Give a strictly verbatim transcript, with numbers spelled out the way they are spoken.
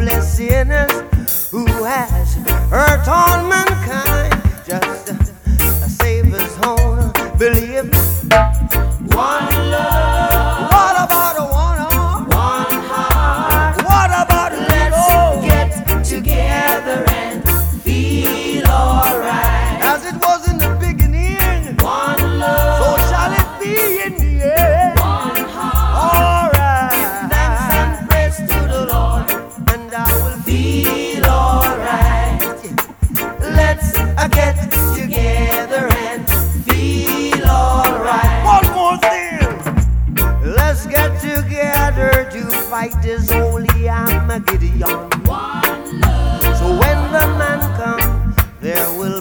hopeless sinners who has hurt all mankind. Just a Savior's own belief. One love. What about a one heart? One heart. What about let's oh. get together and feel alright? As it was in the beginning. One love. So shall it be in the end. One heart. Alright. Thanks and praise to the Lord, and I will feel alright. Let's uh, get together and feel alright. One more thing. Let's get together to fight this holy Armageddon. One love. So when the man comes, there will